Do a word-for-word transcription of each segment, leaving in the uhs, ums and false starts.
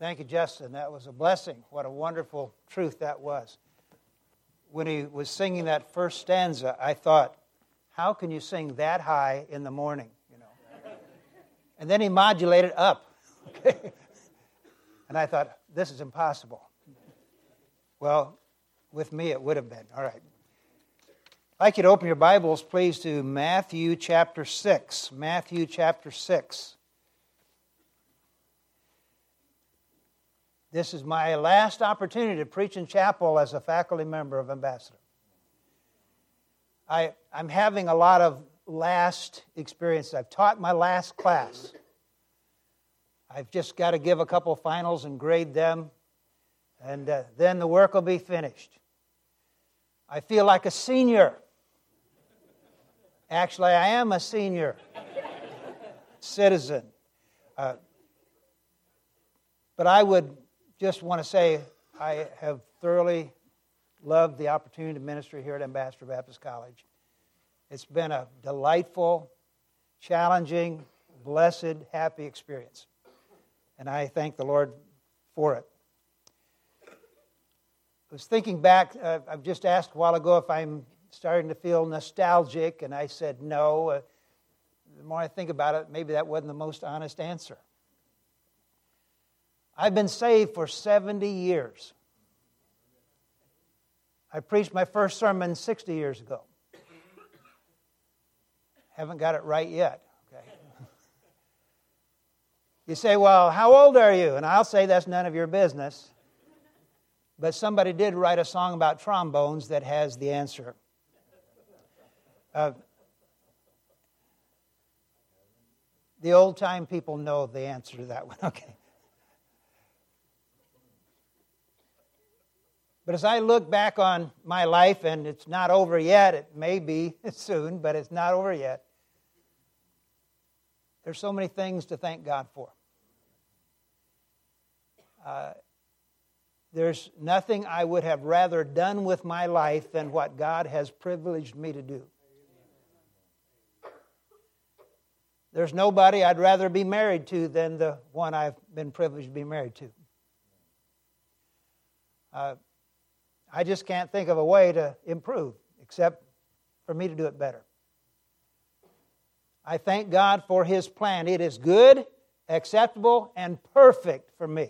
Thank you, Justin. That was a blessing. What a wonderful truth that was. When he was singing that first stanza, I thought, how can you sing that high in the morning? You know. And then he modulated up. Okay? And I thought, this is impossible. Well, with me it would have been. All right. I'd like you to open your Bibles, please, to Matthew chapter six. Matthew chapter six. This is my last opportunity to preach in chapel as a faculty member of Ambassador. I, I'm having a lot of last experience. I've taught my last class. I've just got to give a couple finals and grade them, and uh, then the work will be finished. I feel like a senior. Actually, I am a senior citizen. Uh, but I would just want to say I have thoroughly loved the opportunity to minister here at Ambassador Baptist College. It's been a delightful, challenging, blessed, happy experience. And I thank the Lord for it. I was thinking back, uh, I've just asked a while ago if I'm starting to feel nostalgic, and I said no. Uh, the more I think about it, maybe that wasn't the most honest answer. I've been saved for seventy years. I preached my first sermon sixty years ago. Haven't got it right yet. Okay. You say, well, how old are you? And I'll say that's none of your business. But somebody did write a song about trombones that has the answer. Uh, the old-time people know the answer to that one. Okay. But as I look back on my life, and it's not over yet, it may be soon, but it's not over yet, there's so many things to thank God for. Uh, there's nothing I would have rather done with my life than what God has privileged me to do. There's nobody I'd rather be married to than the one I've been privileged to be married to. Uh, I just can't think of a way to improve except for me to do it better. I thank God for His plan. It is good, acceptable, and perfect for me.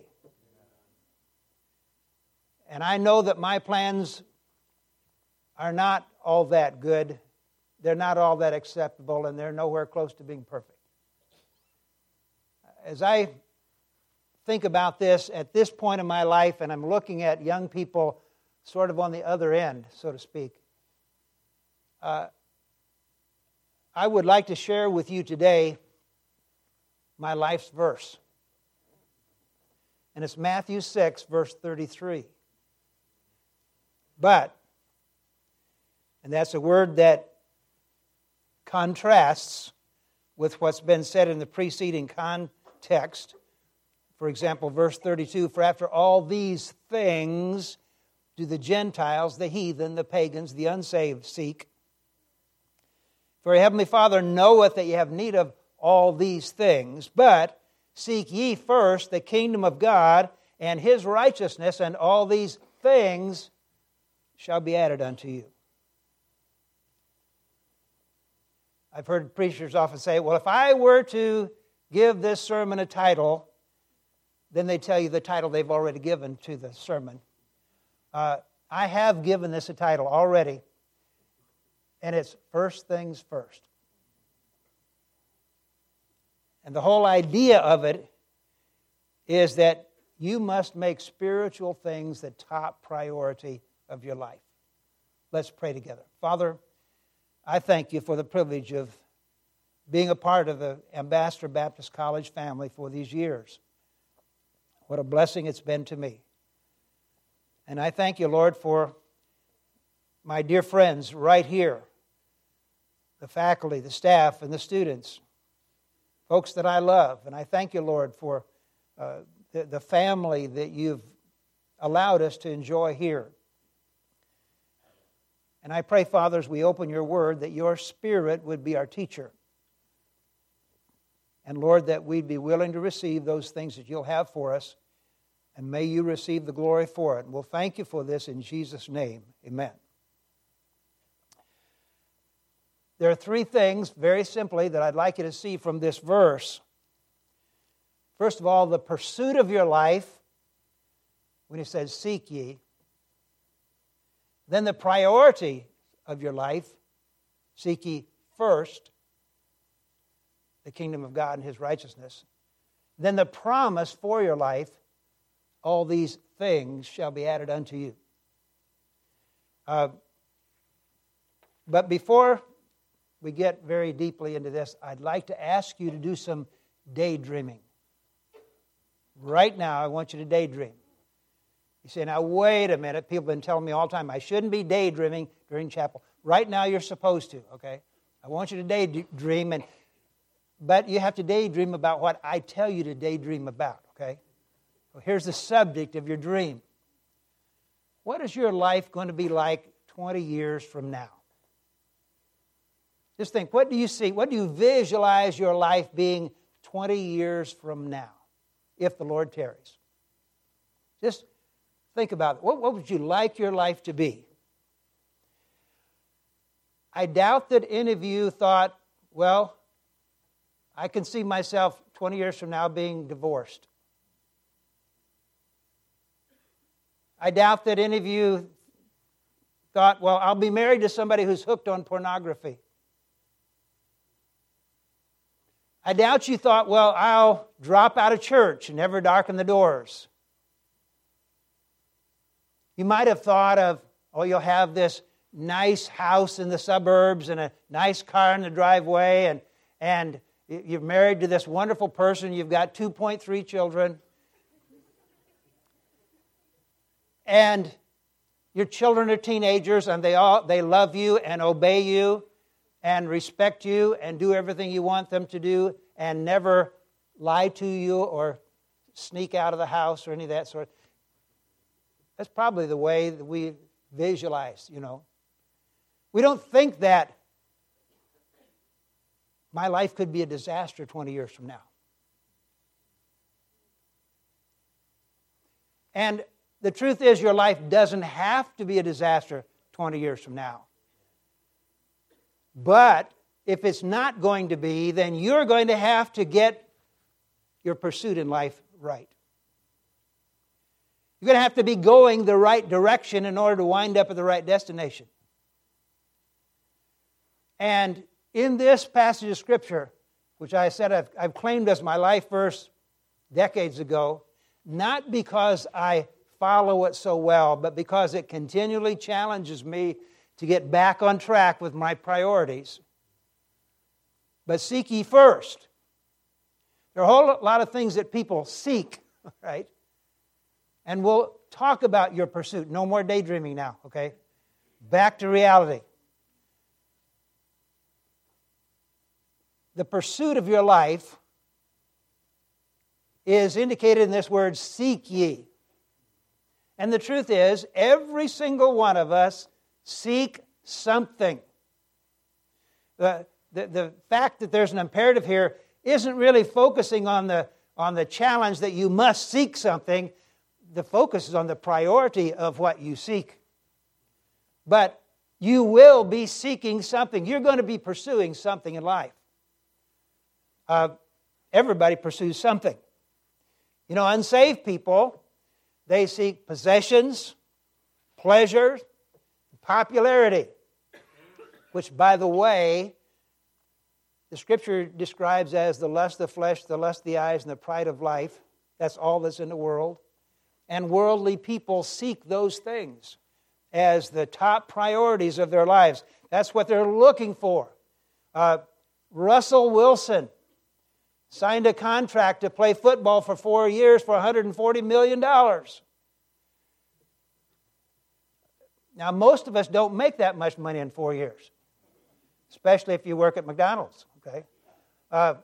And I know that my plans are not all that good. They're not all that acceptable, and they're nowhere close to being perfect. As I think about this at this point in my life, and I'm looking at young people sort of on the other end, so to speak, uh, I would like to share with you today my life's verse. And it's Matthew six, verse thirty-three. But, and that's a word that contrasts with what's been said in the preceding context. For example, verse thirty-two, for after all these things do the Gentiles, the heathen, the pagans, the unsaved seek. For your heavenly Father knoweth that ye have need of all these things, but seek ye first the kingdom of God and His righteousness, and all these things shall be added unto you. I've heard preachers often say, well, if I were to give this sermon a title, then they tell you the title they've already given to the sermon. Uh, I have given this a title already, and it's First Things First. And the whole idea of it is that you must make spiritual things the top priority of your life. Let's pray together. Father, I thank you for the privilege of being a part of the Ambassador Baptist College family for these years. What a blessing it's been to me. And I thank you, Lord, for my dear friends right here, the faculty, the staff, and the students, folks that I love. And I thank you, Lord, for uh, the, the family that you've allowed us to enjoy here. And I pray, Father, as we open your word, that your Spirit would be our teacher. And Lord, that we'd be willing to receive those things that you'll have for us And may you receive the glory for it. And we'll thank you for this in Jesus' name. Amen. There are three things, very simply, that I'd like you to see from this verse. First of all, the pursuit of your life, when he says, seek ye. Then the priority of your life, seek ye first the kingdom of God and His righteousness. Then the promise for your life, all these things shall be added unto you. Uh, but before we get very deeply into this, I'd like to ask you to do some daydreaming. Right now, I want you to daydream. You say, now wait a minute. People have been telling me all the time, I shouldn't be daydreaming during chapel. Right now, you're supposed to, okay? I want you to daydream, and, but you have to daydream about what I tell you to daydream about, okay? Well, here's the subject of your dream. What is your life going to be like twenty years from now? Just think, what do you see? What do you visualize your life being twenty years from now, if the Lord tarries? Just think about it. What, what would you like your life to be? I doubt that any of you thought, well, I can see myself twenty years from now being divorced. I doubt that any of you thought, well, I'll be married to somebody who's hooked on pornography. I doubt you thought, well, I'll drop out of church and never darken the doors. You might have thought of, oh, you'll have this nice house in the suburbs and a nice car in the driveway, and, and you're married to this wonderful person, you've got two point three children, and your children are teenagers, and they all they love you and obey you and respect you and do everything you want them to do and never lie to you or sneak out of the house or any of that sort. That's probably the way that we visualize, you know. We don't think that my life could be a disaster twenty years from now. And the truth is, your life doesn't have to be a disaster twenty years from now. But if it's not going to be, then you're going to have to get your pursuit in life right. You're going to have to be going the right direction in order to wind up at the right destination. And in this passage of Scripture, which I said I've, I've claimed as my life verse decades ago, not because I follow it so well, but because it continually challenges me to get back on track with my priorities. But seek ye first. There are a whole lot of things that people seek, right? And we'll talk about your pursuit. No more daydreaming now, okay? Back to reality. The pursuit of your life is indicated in this word, seek ye. And the truth is, every single one of us seek something. The, the, the fact that there's an imperative here isn't really focusing on the, on the challenge that you must seek something. The focus is on the priority of what you seek. But you will be seeking something. You're going to be pursuing something in life. Uh, everybody pursues something. You know, unsaved people, they seek possessions, pleasure, popularity, which, by the way, the Scripture describes as the lust of the flesh, the lust of the eyes, and the pride of life. That's all that's in the world. And worldly people seek those things as the top priorities of their lives. That's what they're looking for. Uh, Russell Wilson signed a contract to play football for four years for one hundred forty million dollars. Now, most of us don't make that much money in four years, especially if you work at McDonald's, okay? Uh,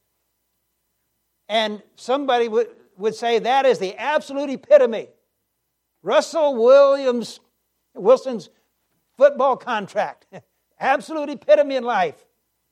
and somebody would, would say that is the absolute epitome. Russell Williams, Wilson's football contract, absolute epitome in life.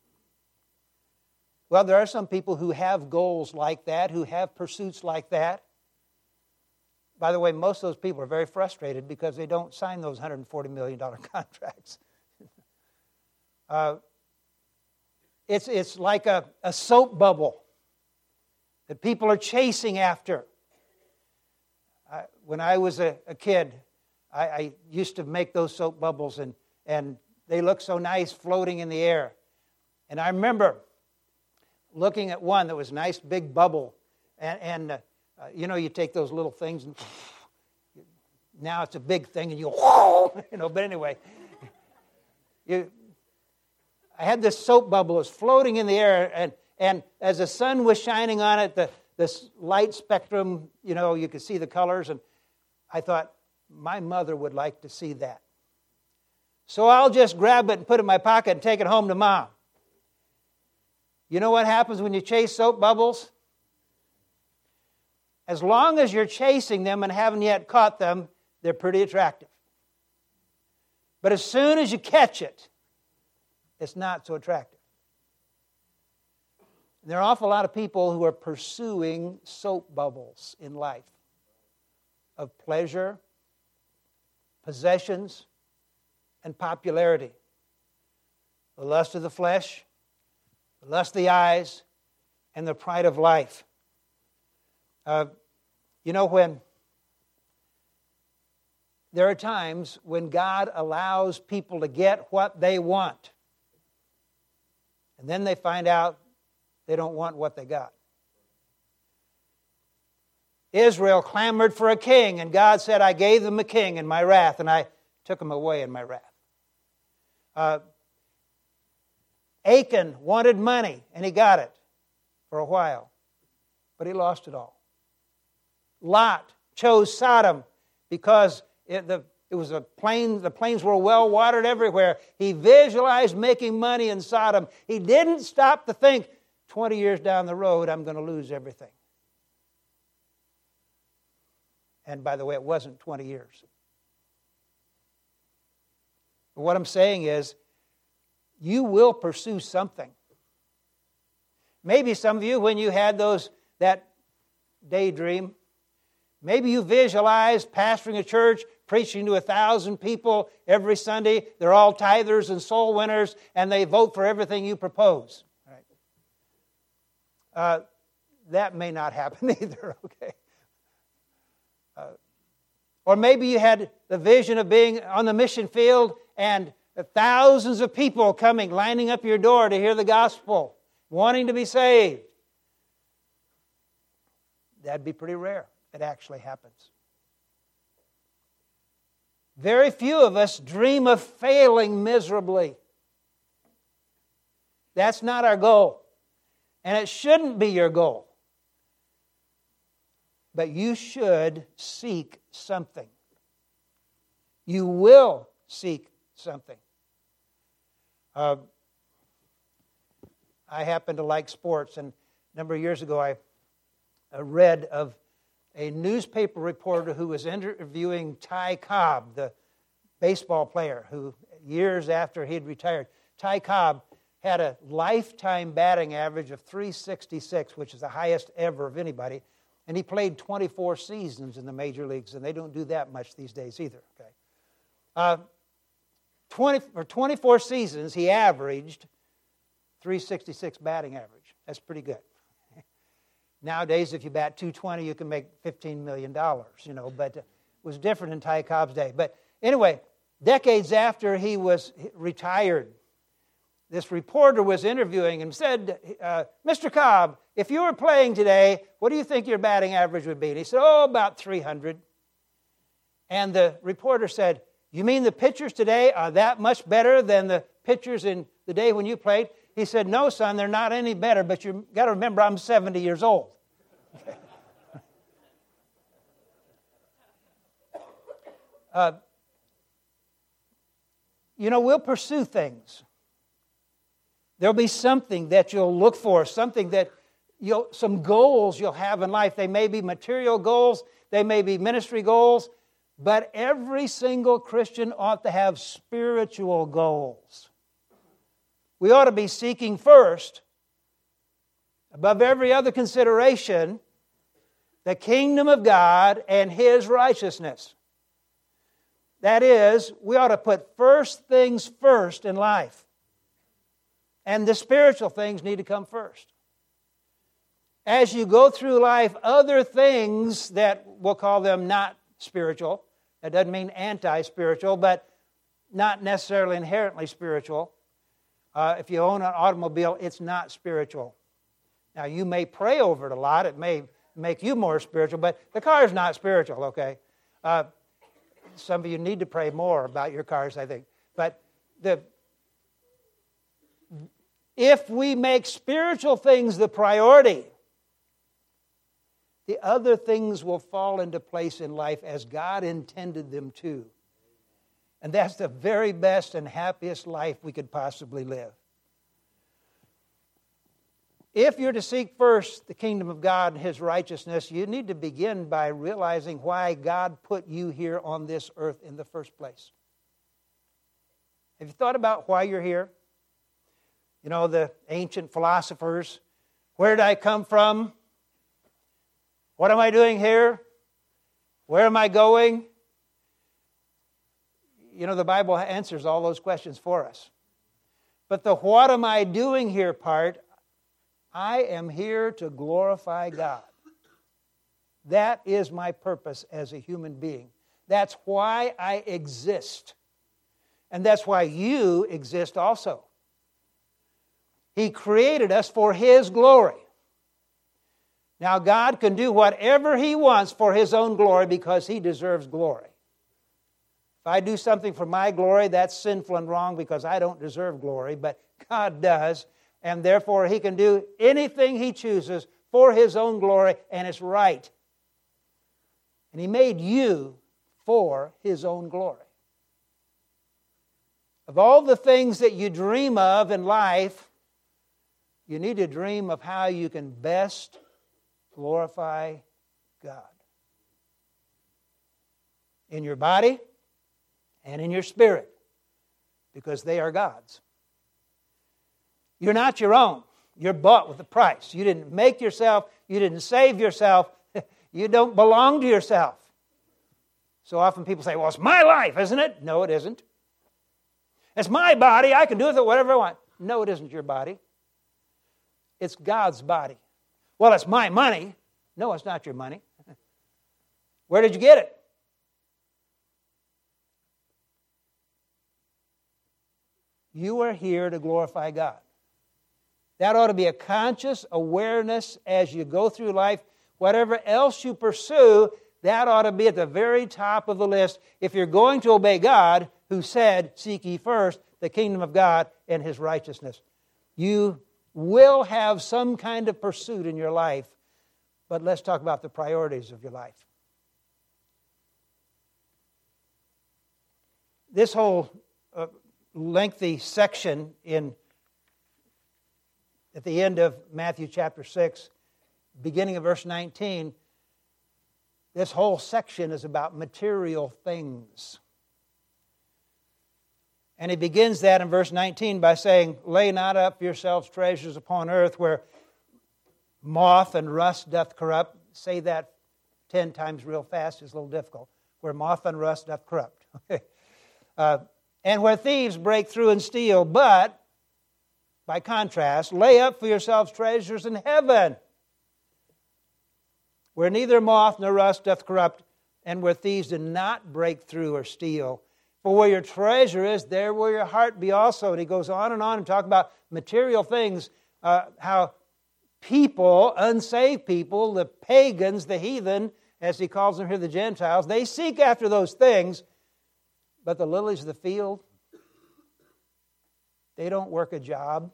Well, there are some people who have goals like that, who have pursuits like that. by the way, most of those people are very frustrated because they don't sign those one hundred forty million dollars contracts. uh, it's, it's like a, a soap bubble that people are chasing after. I, when I was a, a kid, I, I used to make those soap bubbles, and, and they look so nice floating in the air. And I remember looking at one that was a nice big bubble, and, and uh, uh, you know, you take those little things, and now it's a big thing, and you go, you know, but anyway, you, I had this soap bubble that was floating in the air, and, and as the sun was shining on it, the this light spectrum, you know, you could see the colors, and I thought, my mother would like to see that. So I'll just grab it and put it in my pocket and take it home to Mom. You know what happens when you chase soap bubbles? As long as you're chasing them and haven't yet caught them, they're pretty attractive. But as soon as you catch it, it's not so attractive. And there are an awful lot of people who are pursuing soap bubbles in life of pleasure, possessions, and popularity. The lust of the flesh, the lust of the eyes, and the pride of life. Uh, you know, when there are times when God allows people to get what they want, and then they find out they don't want what they got. Israel clamored for a king, and God said, I gave them a king in my wrath, and I took him away in my wrath. Uh, Achan wanted money, and he got it for a while, but he lost it all. Lot chose Sodom because it, the, it was a plain, the plains were well watered everywhere. He visualized making money in Sodom. He didn't stop to think, twenty years down the road, I'm going to lose everything. And by the way, it wasn't twenty years. But what I'm saying is, you will pursue something. Maybe some of you, when you had those that daydream, maybe you visualized pastoring a church, preaching to a thousand people every Sunday. They're all tithers and soul winners, and they vote for everything you propose. Right? Uh, that may not happen either, okay? Uh, or maybe you had the vision of being on the mission field and thousands of people coming, lining up your door to hear the gospel, wanting to be saved. That'd be pretty rare. It actually happens. Very few of us dream of failing miserably. That's not our goal. And it shouldn't be your goal. But you should seek something. You will seek something. Uh, I happen to like sports, and a number of years ago I, I read of a newspaper reporter who was interviewing Ty Cobb, the baseball player, who years after he'd retired. Ty Cobb had a lifetime batting average of three sixty-six, which is the highest ever of anybody, and he played twenty-four seasons in the major leagues, and they don't do that much these days either. Okay, uh, twenty or twenty-four seasons he averaged three sixty-six batting average. That's pretty good. Nowadays, if you bat two twenty, you can make fifteen million dollars, you know, but it was different in Ty Cobb's day. But anyway, decades after he was retired, this reporter was interviewing him and said, uh, Mister Cobb, if you were playing today, what do you think your batting average would be? And he said, oh, about three hundred. And the reporter said, you mean the pitchers today are that much better than the pitchers in the day when you played? He said, no, son, they're not any better, but you've got to remember I'm seventy years old. uh, you know, we'll pursue things. There'll be something that you'll look for, something that you'll, some goals you'll have in life. They may be material goals, they may be ministry goals, but every single Christian ought to have spiritual goals. We ought to be seeking first, above every other consideration, the kingdom of God and His righteousness. That is, we ought to put first things first in life. And the spiritual things need to come first. As you go through life, other things that we'll call them not spiritual, that doesn't mean anti-spiritual, but not necessarily inherently spiritual. Uh, if you own an automobile, it's not spiritual. Now, you may pray over it a lot. It may make you more spiritual, but the car is not spiritual, okay? Uh, some of you need to pray more about your cars, I think. But the if we make spiritual things the priority, the other things will fall into place in life as God intended them to. And that's the very best and happiest life we could possibly live. If you're to seek first the kingdom of God and His righteousness, you need to begin by realizing why God put you here on this earth in the first place. Have you thought about why you're here? You know, the ancient philosophers, where did I come from? What am I doing here? Where am I going? You know, the Bible answers all those questions for us. But the what am I doing here part, I am here to glorify God. That is my purpose as a human being. That's why I exist. And that's why you exist also. He created us for His glory. Now, God can do whatever He wants for His own glory because He deserves glory. If I do something for my glory, that's sinful and wrong because I don't deserve glory, but God does, and therefore He can do anything He chooses for His own glory, and it's right. And He made you for His own glory. Of all the things that you dream of in life, you need to dream of how you can best glorify God. In your body and in your spirit, because they are God's. You're not your own. You're bought with a price. You didn't make yourself. You didn't save yourself. You don't belong to yourself. So often people say, well, it's my life, isn't it? No, it isn't. It's my body. I can do with it whatever I want. No, it isn't your body. It's God's body. Well, it's my money. No, it's not your money. Where did you get it? You are here to glorify God. That ought to be a conscious awareness as you go through life. Whatever else you pursue, that ought to be at the very top of the list if you're going to obey God, who said, seek ye first the kingdom of God and His righteousness. You will have some kind of pursuit in your life, but let's talk about the priorities of your life. This whole uh, lengthy section in at the end of Matthew chapter six, beginning of verse nineteen, this whole section is about material things. And he begins that in verse nineteen by saying, lay not up yourselves treasures upon earth where moth and rust doth corrupt. Say that ten times real fast is a little difficult. Where moth and rust doth corrupt. uh, and where thieves break through and steal. But, by contrast, lay up for yourselves treasures in heaven, where neither moth nor rust doth corrupt, and where thieves do not break through or steal. For where your treasure is, there will your heart be also. And he goes on and on and talk about material things, uh, how people, unsaved people, the pagans, the heathen, as he calls them here, the Gentiles, they seek after those things, but the lilies of the field, they don't work a job.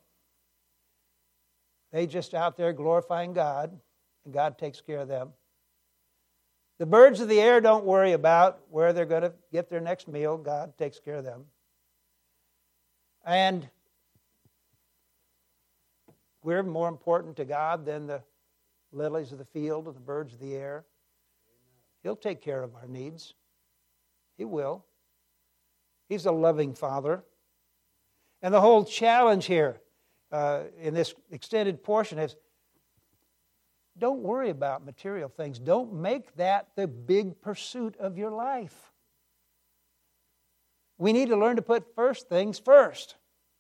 They just out there glorifying God, and God takes care of them. The birds of the air don't worry about where they're going to get their next meal. God takes care of them. And we're more important to God than the lilies of the field or the birds of the air. He'll take care of our needs. He will. He's a loving Father. And the whole challenge here uh, in this extended portion is Don't worry about material things. Don't make that the big pursuit of your life. We need to learn to put first things first.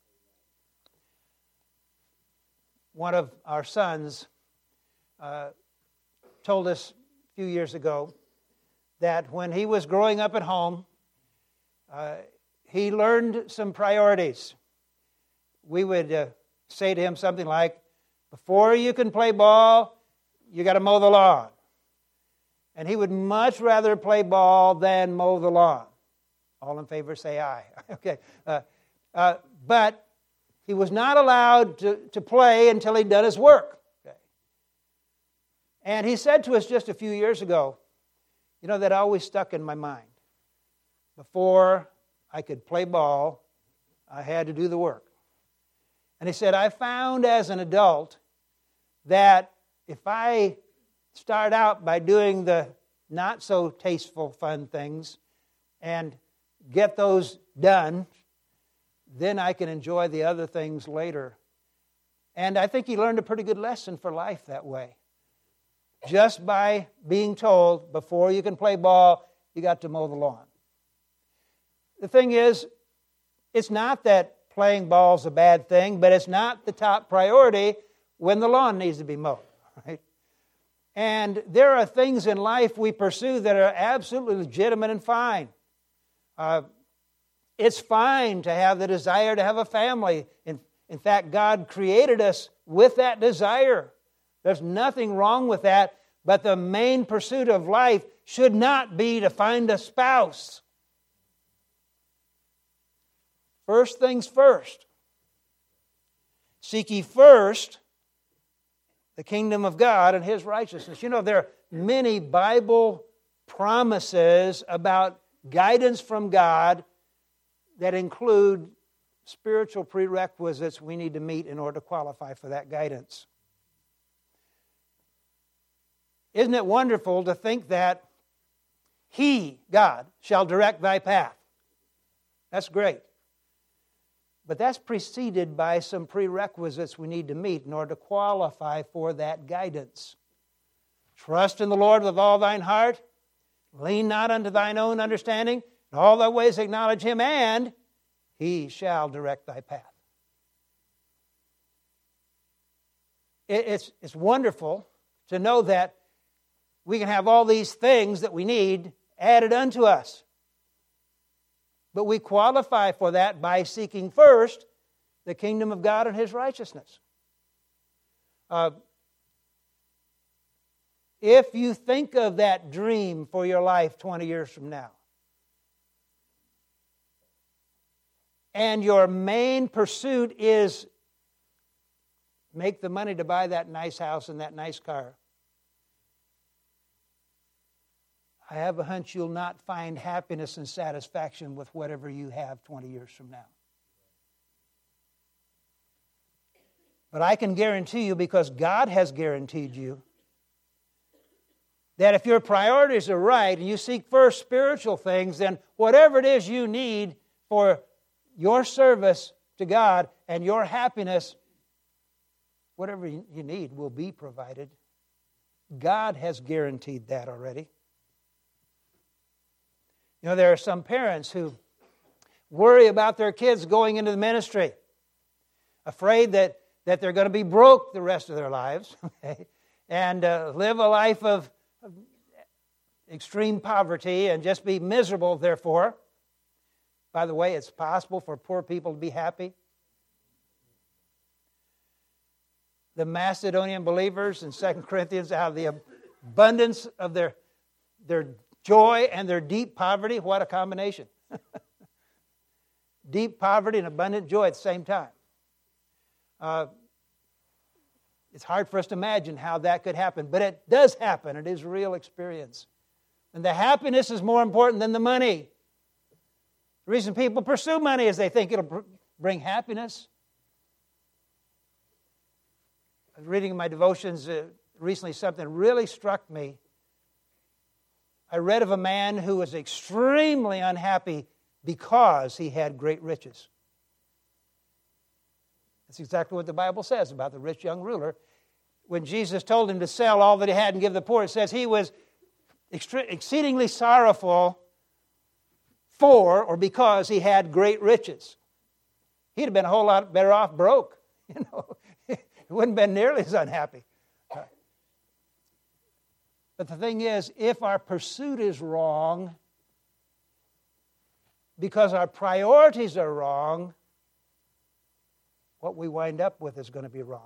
One of our sons uh, told us a few years ago that when he was growing up at home, uh, he learned some priorities. We would uh, say to him something like, before you can play ball, you got to mow the lawn. And he would much rather play ball than mow the lawn. All in favor say aye. Okay. Uh, uh, but he was not allowed to, to play until he'd done his work. Okay. And he said to us just a few years ago, you know, that always stuck in my mind. Before I could play ball, I had to do the work. And he said, I found as an adult that if I start out by doing the not so tasteful, fun things and get those done, then I can enjoy the other things later. And I think he learned a pretty good lesson for life that way. Just by being told, before you can play ball, you got to mow the lawn. The thing is, it's not that playing ball's a bad thing, but it's not the top priority when the lawn needs to be mowed. Right? And there are things in life we pursue that are absolutely legitimate and fine. Uh, it's fine to have the desire to have a family. In, in fact, God created us with that desire. There's nothing wrong with that, but the main pursuit of life should not be to find a spouse. First things first. Seek ye first the kingdom of God and His righteousness. You know, there are many Bible promises about guidance from God that include spiritual prerequisites we need to meet in order to qualify for that guidance. Isn't it wonderful to think that He, God, shall direct thy path? That's great. But that's preceded by some prerequisites we need to meet in order to qualify for that guidance. Trust in the Lord with all thine heart. Lean not unto thine own understanding. In all thy ways acknowledge Him, and He shall direct thy path. It's, it's wonderful to know that we can have all these things that we need added unto us. But we qualify for that by seeking first the kingdom of God and His righteousness. Uh, if you think of that dream for your life twenty years from now, and your main pursuit is make the money to buy that nice house and that nice car, I have a hunch you'll not find happiness and satisfaction with whatever you have twenty years from now. But I can guarantee you, because God has guaranteed you, that if your priorities are right and you seek first spiritual things, then whatever it is you need for your service to God and your happiness, whatever you need will be provided. God has guaranteed that already. You know, there are some parents who worry about their kids going into the ministry, afraid that, that they're going to be broke the rest of their lives, okay, and uh, live a life of, of extreme poverty and just be miserable, therefore. By the way, it's possible for poor people to be happy. The Macedonian believers in Second Corinthians, out of the abundance of their, their joy and their deep poverty, what a combination. Deep poverty and abundant joy at the same time. Uh, it's hard for us to imagine how that could happen, but it does happen. It is a real experience. And the happiness is more important than the money. The reason people pursue money is they think it'll br- bring happiness. I was reading in my devotions uh, recently, something really struck me. I read of a man who was extremely unhappy because he had great riches. That's exactly what the Bible says about the rich young ruler. when Jesus told him to sell all that he had and give the poor, it says he was extre- exceedingly sorrowful for or because he had great riches. He'd have been a whole lot better off broke. You know, he wouldn't have been nearly as unhappy. But the thing is, if our pursuit is wrong, because our priorities are wrong, what we wind up with is going to be wrong.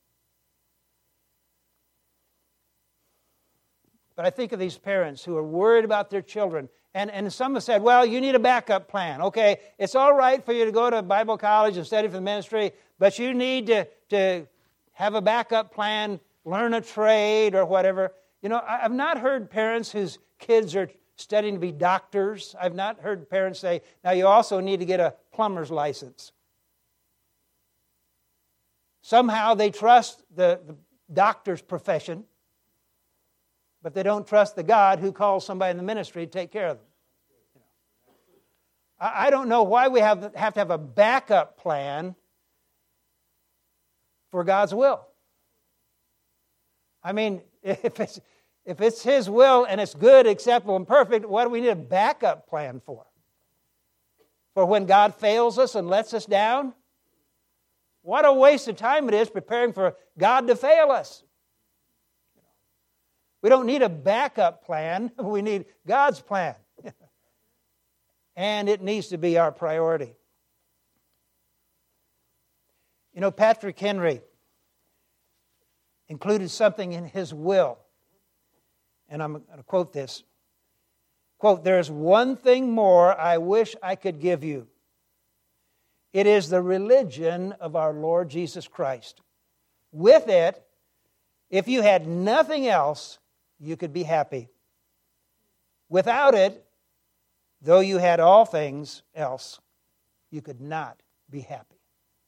But I think of these parents who are worried about their children. And, and some have said, well, you need a backup plan. Okay, it's all right for you to go to Bible college and study for the ministry, but you need to, to have a backup plan, learn a trade or whatever. You know, I've not heard parents whose kids are studying to be doctors. I've not heard parents say, now you also need to get a plumber's license. Somehow they trust the, the doctor's profession, but they don't trust the God who calls somebody in the ministry to take care of them. You know. I, I don't know why we have, have to have a backup plan for God's will. I mean, if it's if it's His will and it's good, acceptable, and perfect, what do we need a backup plan for? For when God fails us and lets us down? What a waste of time it is preparing for God to fail us. We don't need a backup plan. We need God's plan. And it needs to be our priority. You know, Patrick Henry included something in his will. And I'm going to quote this. Quote, "There is one thing more I wish I could give you. It is the religion of our Lord Jesus Christ. With it, if you had nothing else, you could be happy. Without it, though you had all things else, you could not be happy."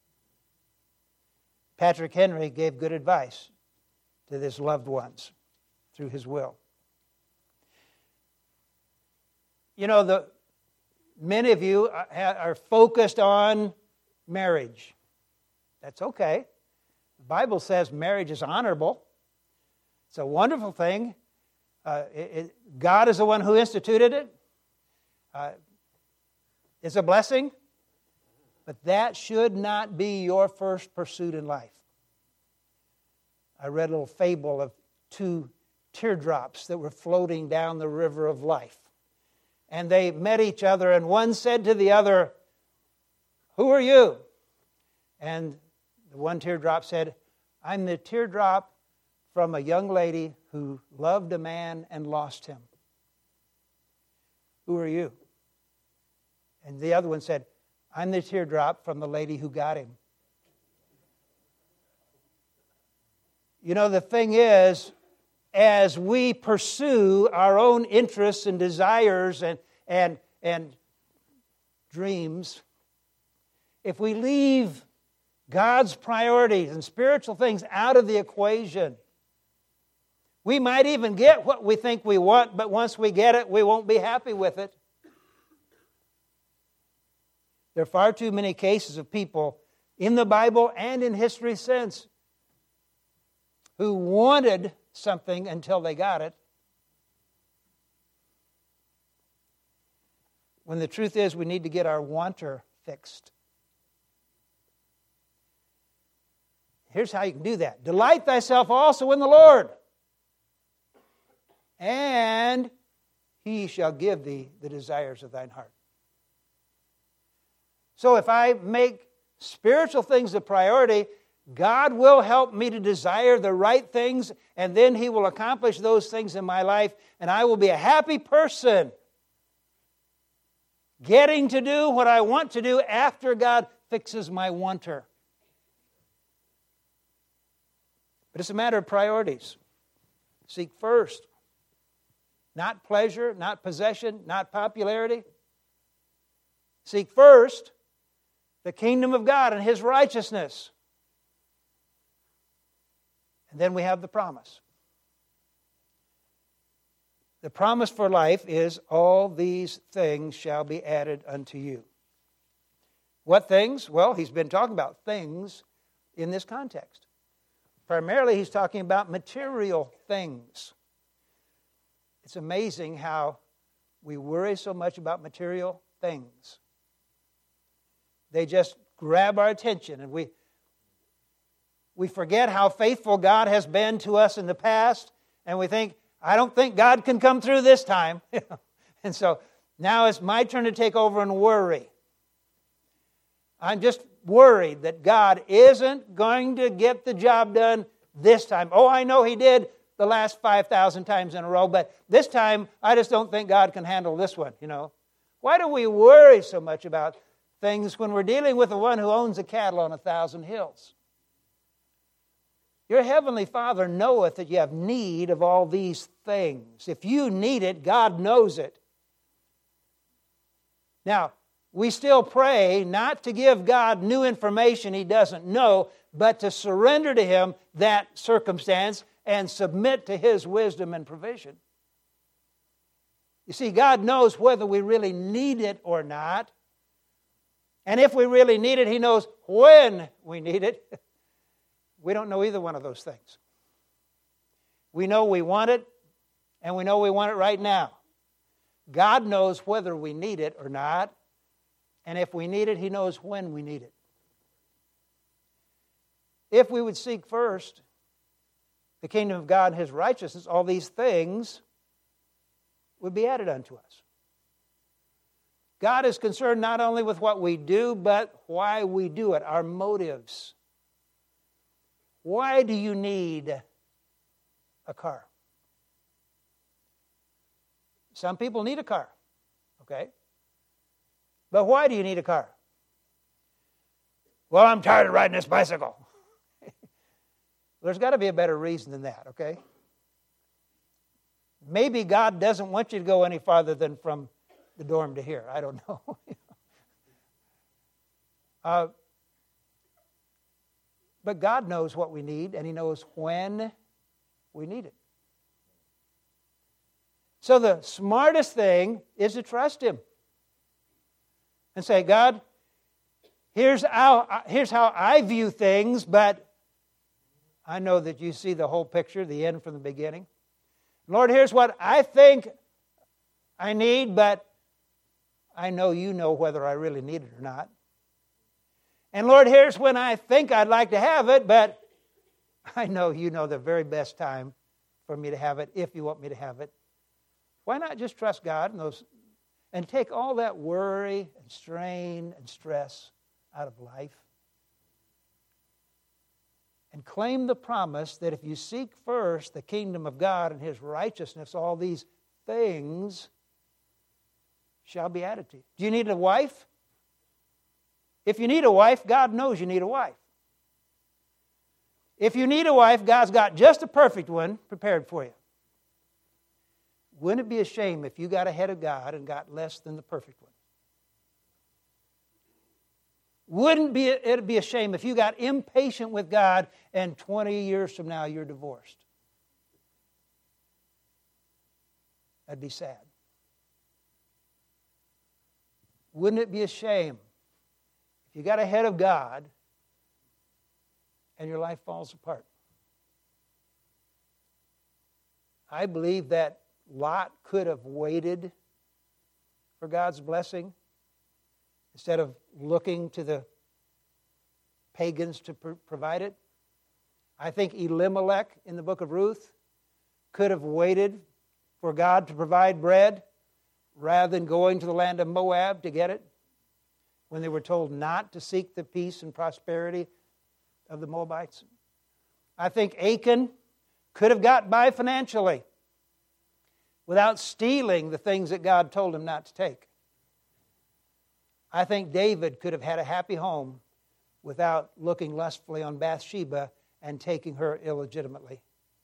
Patrick Henry gave good advice to his loved ones through his will. You know, the many of you are focused on marriage. That's okay. The Bible says marriage is honorable. It's a wonderful thing. Uh, it, it, God is the one who instituted it. Uh, it's a blessing. But that should not be your first pursuit in life. I read a little fable of two teardrops that were floating down the river of life. And they met each other, and one said to the other, "Who are you?" And the one teardrop said, "I'm the teardrop from a young lady who loved a man and lost him." "Who are you?" And the other one said, "I'm the teardrop from the lady who got him." You know, the thing is, as we pursue our own interests and desires and, and, and dreams, if we leave God's priorities and spiritual things out of the equation, we might even get what we think we want, but once we get it, we won't be happy with it. There are far too many cases of people in the Bible and in history since who wanted something until they got it, when the truth is we need to get our wanter fixed. Here's how you can do that. Delight thyself also in the Lord, and He shall give thee the desires of thine heart. So if I make spiritual things a priority, God will help me to desire the right things, and then He will accomplish those things in my life, and I will be a happy person getting to do what I want to do after God fixes my wanter. But it's a matter of priorities. Seek first. Not pleasure, not possession, not popularity. Seek first the kingdom of God and His righteousness. And then we have the promise. The promise for life is, all these things shall be added unto you. What things? Well, he's been talking about things in this context. primarily he's talking about material things. It's amazing how we worry so much about material things. They just grab our attention, and we we forget how faithful God has been to us in the past, and we think, I don't think God can come through this time. And so now it's my turn to take over and worry. I'm just worried that God isn't going to get the job done this time. Oh, I know He did the last five thousand times in a row, but this time I just don't think God can handle this one, you know. Why do we worry so much about things when we're dealing with the one who owns the cattle on a thousand hills? Your heavenly Father knoweth that you have need of all these things. If you need it, God knows it. Now, we still pray not to give God new information He doesn't know, but to surrender to Him that circumstance and submit to His wisdom and provision. You see, God knows whether we really need it or not. And if we really need it, He knows when we need it. We don't know either one of those things. We know we want it, and we know we want it right now. God knows whether we need it or not. And if we need it, He knows when we need it. If we would seek first the kingdom of God and His righteousness, all these things would be added unto us. God is concerned not only with what we do, but why we do it, our motives. Why do you need a car? Some people need a car, okay? But why do you need a car? Well, I'm tired of riding this bicycle. There's got to be a better reason than that, okay? Maybe God doesn't want you to go any farther than from the dorm to here. I don't know. uh, but God knows what we need, and He knows when we need it. So the smartest thing is to trust Him. And say, God, here's how, here's how I view things, but I know that you see the whole picture, the end from the beginning. Lord, here's what I think I need, but I know you know whether I really need it or not. And Lord, here's when I think I'd like to have it, but I know you know the very best time for me to have it, if you want me to have it. Why not just trust God in those and take all that worry and strain and stress out of life? And claim the promise that if you seek first the kingdom of God and His righteousness, all these things shall be added to you. Do you need a wife? If you need a wife, God knows you need a wife. If you need a wife, God's got just a perfect one prepared for you. Wouldn't it be a shame if you got ahead of God and got less than the perfect one? Wouldn't be it be a shame if you got impatient with God and twenty years from now you're divorced? That'd be sad. Wouldn't it be a shame if you got ahead of God and your life falls apart? I believe that Lot could have waited for God's blessing instead of looking to the pagans to pr- provide it. I think Elimelech in the book of Ruth could have waited for God to provide bread rather than going to the land of Moab to get it when they were told not to seek the peace and prosperity of the Moabites. I think Achan could have got by financially without stealing the things that God told him not to take. I think David could have had a happy home without looking lustfully on Bathsheba and taking her illegitimately.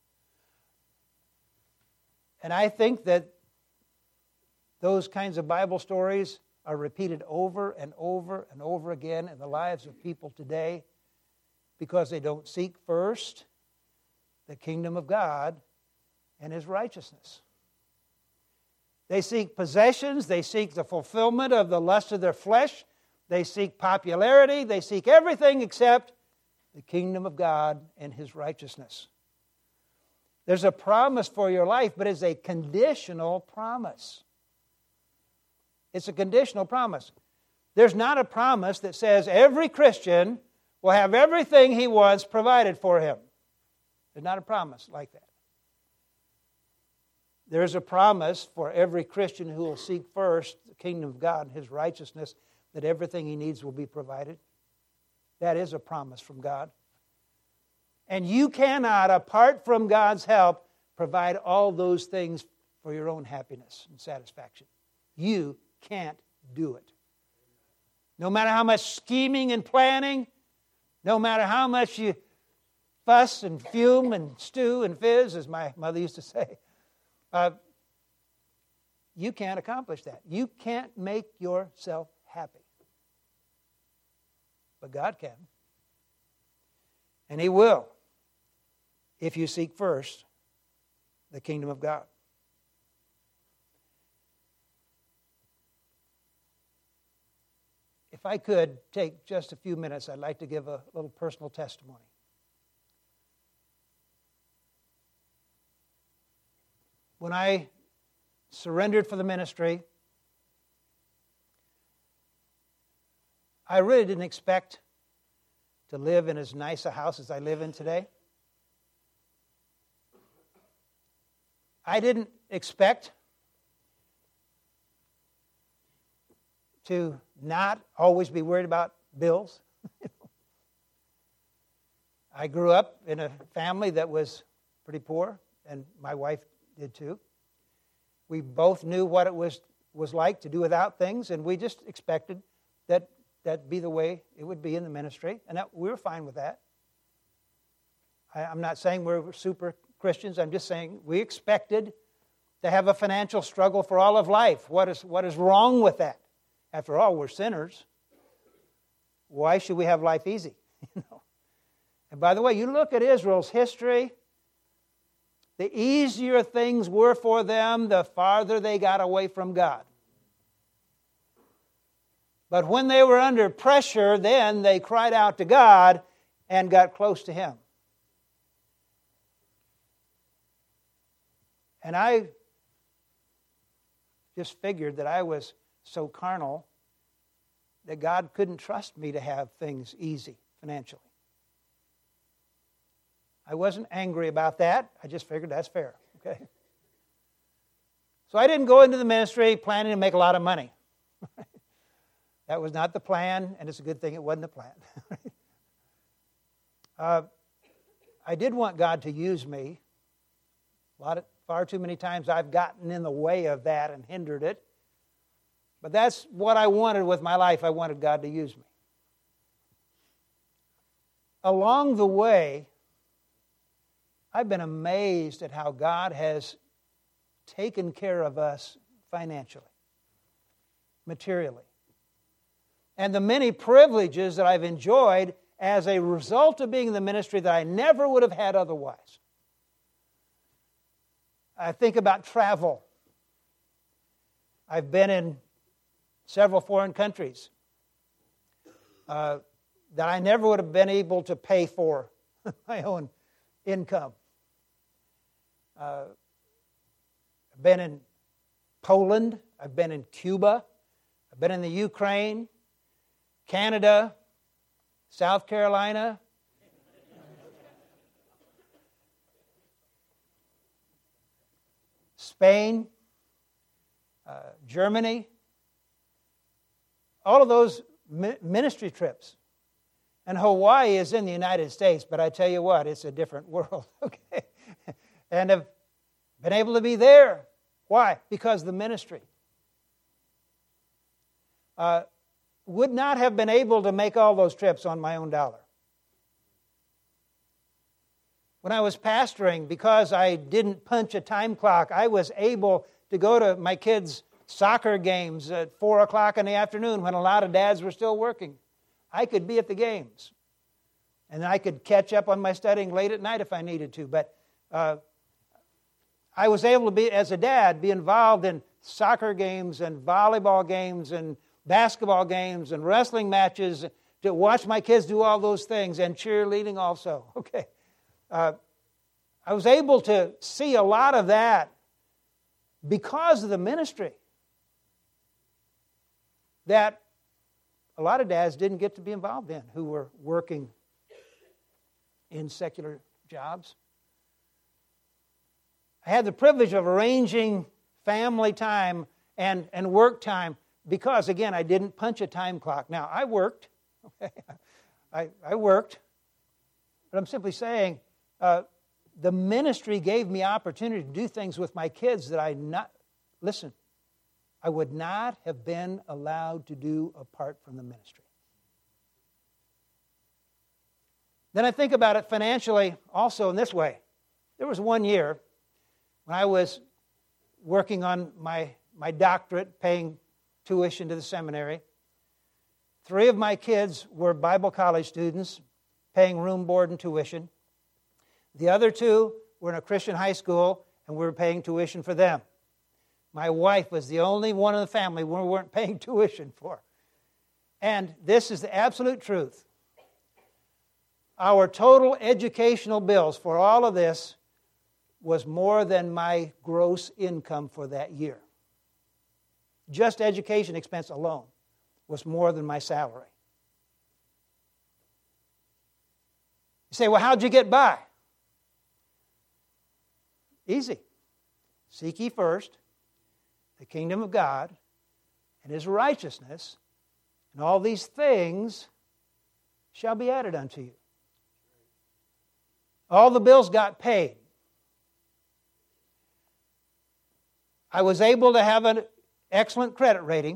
And I think that those kinds of Bible stories are repeated over and over and over again in the lives of people today because they don't seek first the kingdom of God and His righteousness. They seek possessions. They seek the fulfillment of the lust of their flesh. They seek popularity. They seek everything except the kingdom of God and His righteousness. There's a promise for your life, but it's a conditional promise. It's a conditional promise. There's not a promise that says every Christian will have everything he wants provided for him. There's not a promise like that. There's a promise for every Christian who will seek first the kingdom of God and His righteousness, that everything he needs will be provided. That is a promise from God. And you cannot, apart from God's help, provide all those things for your own happiness and satisfaction. You can't do it. No matter how much scheming and planning, no matter how much you fuss and fume and stew and fizz, as my mother used to say, uh, you can't accomplish that. You can't make yourself happy. But God can. And He will, if you seek first the kingdom of God. If I could take just a few minutes, I'd like to give a little personal testimony. When I surrendered for the ministry, I really didn't expect to live in as nice a house as I live in today. I didn't expect to not always be worried about bills. I grew up in a family that was pretty poor, and my wife did too. We both knew what it was, was like to do without things, and we just expected that that'd be the way it would be in the ministry, and that, we were fine with that. I, I'm not saying we're super Christians. I'm just saying we expected to have a financial struggle for all of life. What is, what is wrong with that? After all, we're sinners. Why should we have life easy? You know. And by the way, you look at Israel's history, the easier things were for them, the farther they got away from God. But when they were under pressure, then they cried out to God and got close to Him. And I just figured that I was so carnal that God couldn't trust me to have things easy financially. I wasn't angry about that. I just figured that's fair. Okay. So I didn't go into the ministry planning to make a lot of money. That was not the plan, and it's a good thing it wasn't the plan. uh, I did want God to use me. A lot of, far too many times I've gotten in the way of that and hindered it. But that's what I wanted with my life. I wanted God to use me. Along the way, I've been amazed at how God has taken care of us financially, materially, and the many privileges that I've enjoyed as a result of being in the ministry that I never would have had otherwise. I think about travel. I've been in several foreign countries uh, that I never would have been able to pay for my own income. Uh, I've been in Poland. I've been in Cuba. I've been in the Ukraine, Canada, South Carolina. Spain, uh, Germany. All of those mi- ministry trips. And Hawaii is in the United States, but I tell you what, it's a different world, okay? And have been able to be there. Why? Because of the ministry. Uh, would not have been able to make all those trips on my own dollar. When I was pastoring, because I didn't punch a time clock, I was able to go to my kids' soccer games at four o'clock in the afternoon when a lot of dads were still working. I could be at the games. And I could catch up on my studying late at night if I needed to. But uh, I was able to be, as a dad, be involved in soccer games and volleyball games and basketball games and wrestling matches to watch my kids do all those things, and cheerleading also. Okay. Uh, I was able to see a lot of that because of the ministry that a lot of dads didn't get to be involved in, who were working in secular jobs. I had the privilege of arranging family time and, and work time because, again, I didn't punch a time clock. Now, I worked. Okay? I, I worked. But I'm simply saying uh, the ministry gave me opportunity to do things with my kids that I not, listen, I would not have been allowed to do apart from the ministry. Then I think about it financially also in this way. There was one year when I was working on my, my doctorate, paying tuition to the seminary. Three of my kids were Bible college students, paying room, board, and tuition. The other two were in a Christian high school, and we were paying tuition for them. My wife was the only one in the family we weren't paying tuition for. And this is the absolute truth. Our total educational bills for all of this was more than my gross income for that year. Just education expense alone was more than my salary. You say, well, how'd you get by? Easy. Seek ye first the kingdom of God and His righteousness, and all these things shall be added unto you. All the bills got paid. I was able to have an excellent credit rating,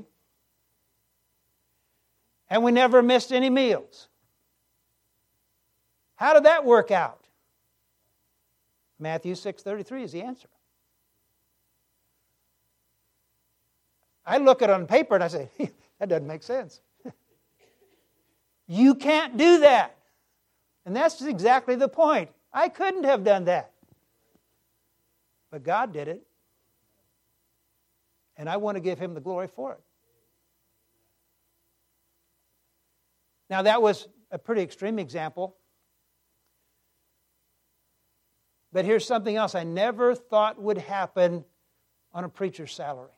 and we never missed any meals. How did that work out? Matthew six thirty-three is the answer. I look at it on paper and I say, that doesn't make sense. You can't do that. And that's exactly the point. I couldn't have done that. But God did it. And I want to give Him the glory for it. Now, that was a pretty extreme example. But here's something else I never thought would happen on a preacher's salary.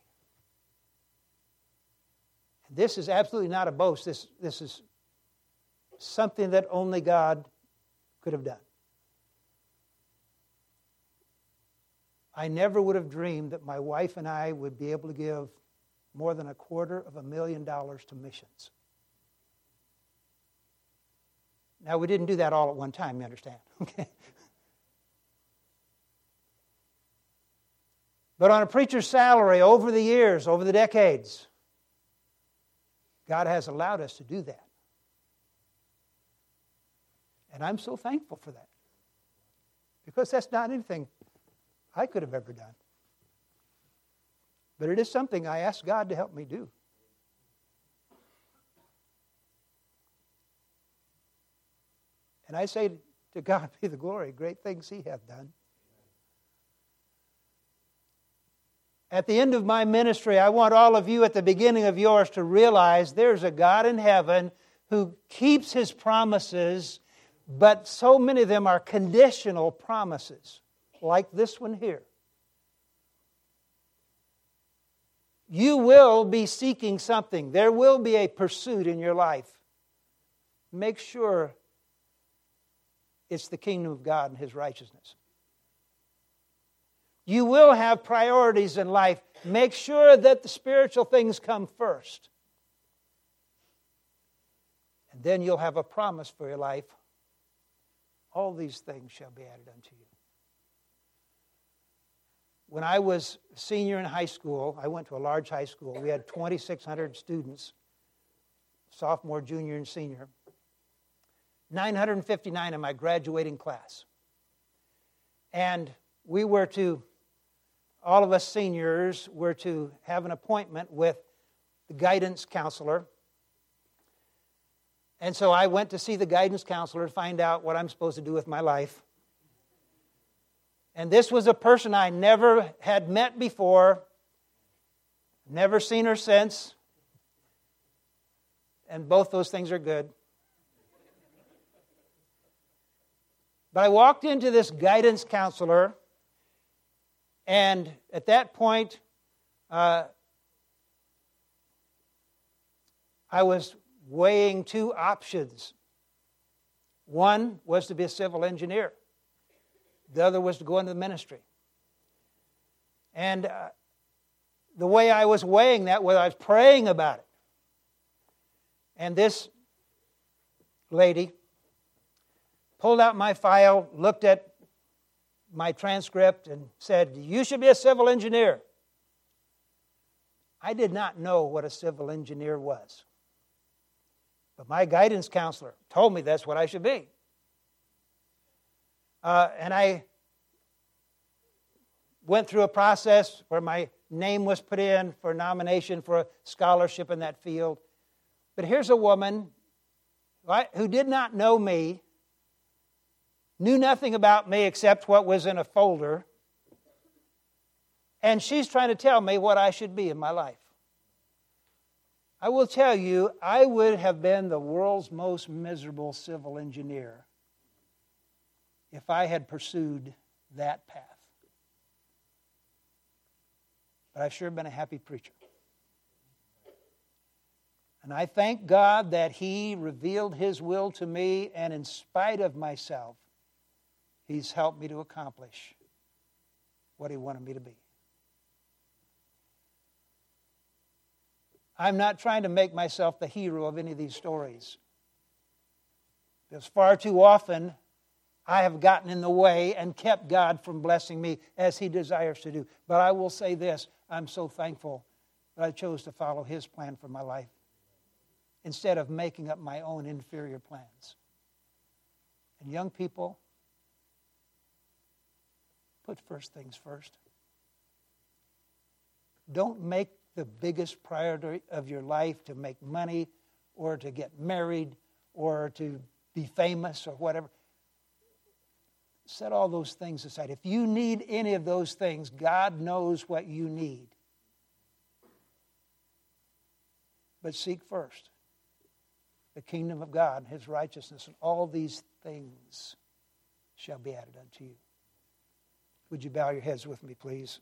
This is absolutely not a boast. This, this is something that only God could have done. I never would have dreamed that my wife and I would be able to give more than a quarter of a million dollars to missions. Now, we didn't do that all at one time, you understand? Okay. But on a preacher's salary, over the years, over the decades, God has allowed us to do that. And I'm so thankful for that. Because that's not anything I could have ever done. But it is something I ask God to help me do. And I say to God be the glory, great things He hath done. At the end of my ministry, I want all of you at the beginning of yours to realize there's a God in heaven who keeps His promises, but so many of them are conditional promises, like this one here. You will be seeking something. There will be a pursuit in your life. Make sure it's the kingdom of God and His righteousness. You will have priorities in life. Make sure that the spiritual things come first. And then you'll have a promise for your life. All these things shall be added unto you. When I was a senior in high school, I went to a large high school. We had twenty-six hundred students, sophomore, junior, and senior. nine hundred fifty-nine in my graduating class. And we were to, all of us seniors were to have an appointment with the guidance counselor. And so I went to see the guidance counselor to find out what I'm supposed to do with my life. And this was a person I never had met before, never seen her since. And both those things are good. But I walked into this guidance counselor, and at that point, uh, I was weighing two options. One was to be a civil engineer. The other was to go into the ministry. And uh, the way I was weighing that was I was praying about it. And this lady pulled out my file, looked at my transcript, and said, "You should be a civil engineer." I did not know what a civil engineer was. But my guidance counselor told me that's what I should be. Uh, and I went through a process where my name was put in for nomination for a scholarship in that field. But here's a woman who did not know me, knew nothing about me except what was in a folder, and she's trying to tell me what I should be in my life. I will tell you, I would have been the world's most miserable civil engineer if I had pursued that path. But I've sure been a happy preacher. And I thank God that He revealed His will to me, and in spite of myself, He's helped me to accomplish what He wanted me to be. I'm not trying to make myself the hero of any of these stories, because far too often I have gotten in the way and kept God from blessing me as He desires to do. But I will say this, I'm so thankful that I chose to follow His plan for my life instead of making up my own inferior plans. And young people, put first things first. Don't make the biggest priority of your life to make money or to get married or to be famous or whatever. Set all those things aside. If you need any of those things, God knows what you need. But seek first the kingdom of God, His righteousness, and all these things shall be added unto you. Would you bow your heads with me, please?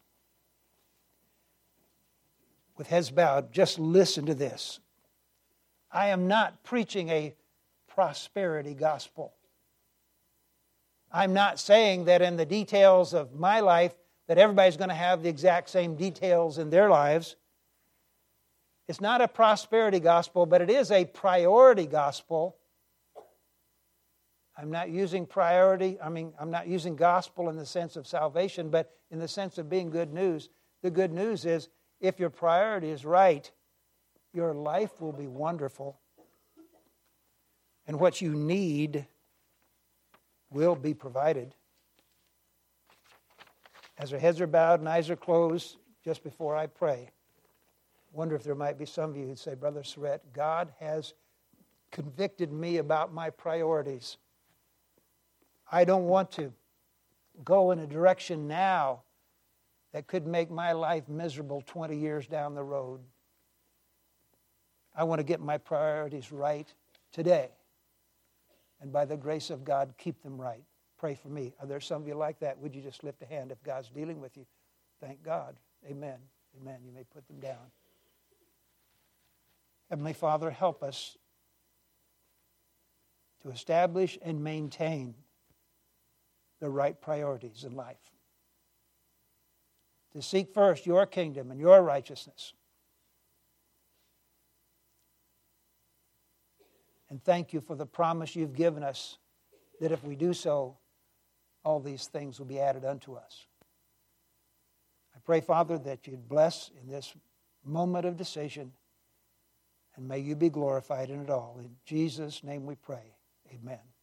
With heads bowed, just listen to this. I am not preaching a prosperity gospel. I'm not saying that in the details of my life that everybody's going to have the exact same details in their lives. It's not a prosperity gospel, but it is a priority gospel. I'm not using priority, I mean, I'm not using gospel in the sense of salvation, but in the sense of being good news. The good news is, if your priority is right, your life will be wonderful. And what you need will be provided. As our heads are bowed and eyes are closed, just before I pray, I wonder if there might be some of you who'd say, Brother Surratt, God has convicted me about my priorities. I don't want to go in a direction now that could make my life miserable twenty years down the road. I want to get my priorities right today. And by the grace of God, keep them right. Pray for me. Are there some of you like that? Would you just lift a hand if God's dealing with you? Thank God. Amen. Amen. You may put them down. Heavenly Father, help us to establish and maintain the right priorities in life. To seek first your kingdom and your righteousness. And thank you for the promise you've given us that if we do so, all these things will be added unto us. I pray, Father, that you'd bless in this moment of decision, and may you be glorified in it all. In Jesus' name we pray. Amen.